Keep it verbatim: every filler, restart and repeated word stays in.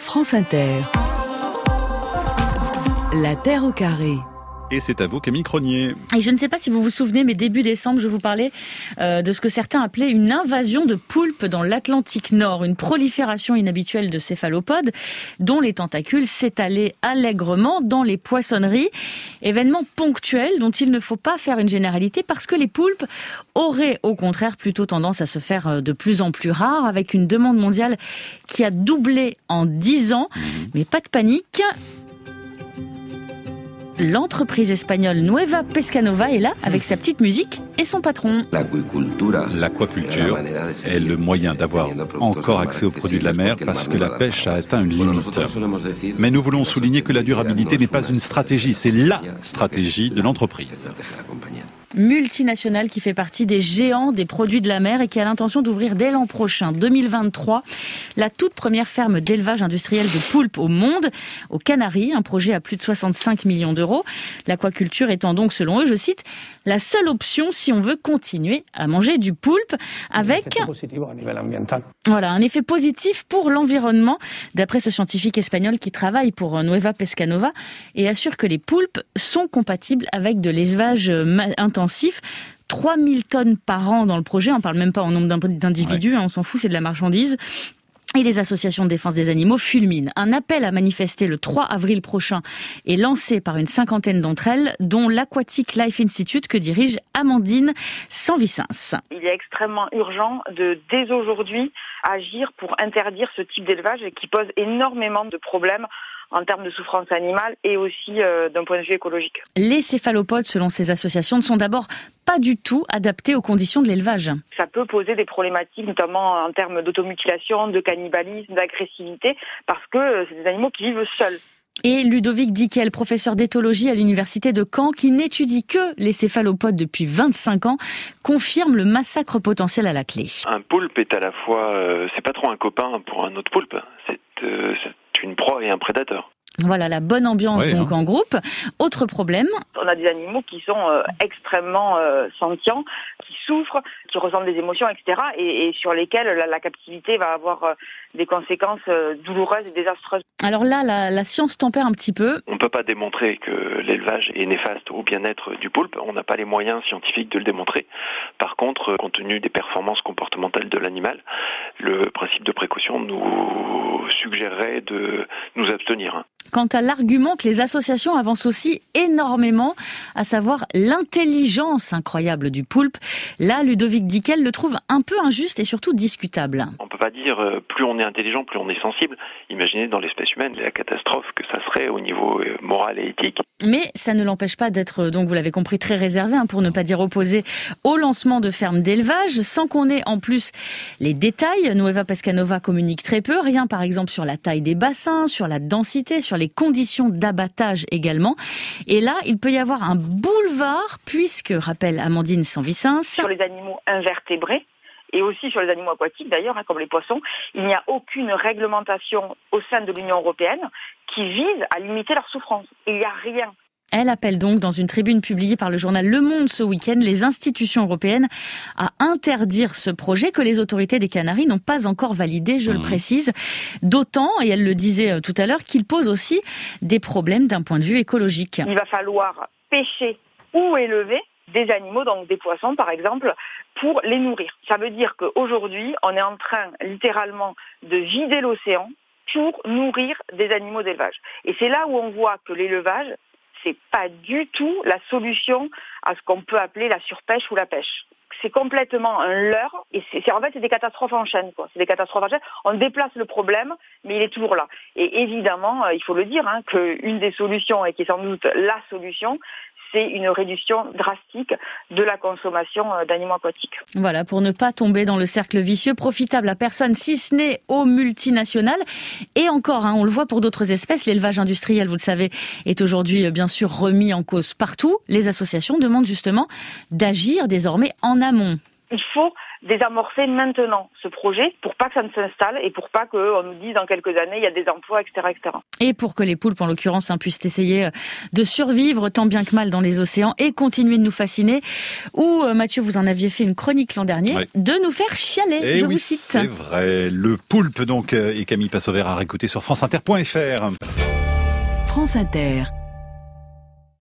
France Inter. La Terre au carré. Et c'est à vous, Camille Cronier. Et je ne sais pas si vous vous souvenez, mais début décembre, je vous parlais euh, de ce que certains appelaient une invasion de poulpes dans l'Atlantique Nord, une prolifération inhabituelle de céphalopodes dont les tentacules s'étalaient allègrement dans les poissonneries. Événement ponctuel dont il ne faut pas faire une généralité parce que les poulpes auraient au contraire plutôt tendance à se faire de plus en plus rares avec une demande mondiale qui a doublé en dix ans. Mmh. Mais pas de panique. L'entreprise espagnole Nueva Pescanova est là avec sa petite musique et son patron. L'aquaculture est le moyen d'avoir encore accès aux produits de la mer parce que la pêche a atteint une limite. Mais nous voulons souligner que la durabilité n'est pas une stratégie, c'est la stratégie de l'entreprise. Multinationale qui fait partie des géants des produits de la mer et qui a l'intention d'ouvrir dès l'an prochain, deux mille vingt-trois, la toute première ferme d'élevage industriel de poulpes au monde, aux Canaries, un projet à plus de soixante-cinq millions d'euros. L'aquaculture étant donc, selon eux, je cite, la seule option si on veut continuer à manger du poulpe avec voilà, un effet positif pour l'environnement, d'après ce scientifique espagnol qui travaille pour Nueva Pescanova et assure que les poulpes sont compatibles avec de l'élevage intensif. trois mille tonnes par an dans le projet, on parle même pas en nombre d'individus, ouais. hein, on s'en fout, c'est de la marchandise. Et les associations de défense des animaux fulminent. Un appel à manifester le trois avril prochain est lancé par une cinquantaine d'entre elles, dont l'Aquatic Life Institute que dirige Amandine Sanvicens. Il est extrêmement urgent de, dès aujourd'hui, agir pour interdire ce type d'élevage qui pose énormément de problèmes en termes de souffrance animale et aussi euh, d'un point de vue écologique. Les céphalopodes, selon ces associations, ne sont d'abord pas du tout adaptés aux conditions de l'élevage. Ça peut poser des problématiques, notamment en termes d'automutilation, de cannibalisme, d'agressivité, parce que c'est des animaux qui vivent seuls. Et Ludovic Dickel, professeur d'éthologie à l'université de Caen, qui n'étudie que les céphalopodes depuis vingt-cinq ans, confirme le massacre potentiel à la clé. Un poulpe est à la fois, euh, c'est pas trop un copain pour un autre poulpe, c'est, euh, c'est une proie et un prédateur. Voilà, la bonne ambiance oui, donc hein. en groupe. Autre problème. On a des animaux qui sont euh, extrêmement euh, sentients, qui souffrent, qui ressentent des émotions, et cetera. Et, et sur lesquels la, la captivité va avoir euh, des conséquences euh, douloureuses et désastreuses. Alors là, la, la science tempère un petit peu. On ne peut pas démontrer que l'élevage est néfaste au bien-être du poulpe. On n'a pas les moyens scientifiques de le démontrer. Par contre, compte tenu des performances comportementales de l'animal, le principe de précaution nous suggérerait de nous abstenir. Quant à l'argument que les associations avancent aussi énormément, à savoir l'intelligence incroyable du poulpe, là, Ludovic Dickel le trouve un peu injuste et surtout discutable. On ne peut pas dire euh, plus on est intelligent, plus on est sensible. Imaginez dans l'espèce humaine la catastrophe que ça serait au niveau euh, moral et éthique. Mais ça ne l'empêche pas d'être, donc vous l'avez compris, très réservé, hein, pour ne pas dire opposé au lancement de fermes d'élevage, sans qu'on ait en plus les détails. Nueva Pescanova communique très peu, rien par exemple sur la taille des bassins, sur la densité, sur les conditions d'abattage également. Et là, il peut y avoir un boulevard, puisque, rappelle Amandine Sanvicens, sur les animaux invertébrés, et aussi sur les animaux aquatiques d'ailleurs, hein, comme les poissons, il n'y a aucune réglementation au sein de l'Union européenne qui vise à limiter leur souffrance. Il n'y a rien. Elle appelle donc, dans une tribune publiée par le journal Le Monde ce week-end, les institutions européennes à interdire ce projet que les autorités des Canaries n'ont pas encore validé, je mmh. le précise. D'autant, et elle le disait tout à l'heure, qu'il pose aussi des problèmes d'un point de vue écologique. Il va falloir pêcher ou élever des animaux, donc des poissons par exemple, pour les nourrir. Ça veut dire qu'aujourd'hui, on est en train littéralement de vider l'océan pour nourrir des animaux d'élevage. Et c'est là où on voit que l'élevage, c'est pas du tout la solution à ce qu'on peut appeler la surpêche ou la pêche. C'est complètement un leurre et c'est, c'est en fait c'est des catastrophes en chaîne, quoi. C'est des catastrophes en chaîne. On déplace le problème, mais il est toujours là. Et évidemment, il faut le dire, hein, qu'une des solutions et qui est sans doute la solution, c'est une réduction drastique de la consommation d'animaux aquatiques. Voilà, pour ne pas tomber dans le cercle vicieux, profitable à personne, si ce n'est aux multinationales. Et encore, hein, on le voit pour d'autres espèces, l'élevage industriel, vous le savez, est aujourd'hui bien sûr remis en cause partout. Les associations demandent justement d'agir désormais en amont. Il faut désamorcer maintenant ce projet pour pas que ça ne s'installe et pour pas qu'on nous dise dans quelques années il y a des emplois, et cetera, et cetera. Et pour que les poulpes, en l'occurrence, hein, puissent essayer de survivre tant bien que mal dans les océans et continuer de nous fasciner. Ou, euh, Mathieu, vous en aviez fait une chronique l'an dernier, ouais. de nous faire chialer, et je oui, vous cite. C'est vrai, le poulpe donc, et Camille Passover à réécouter sur franceinter point f r. France Inter.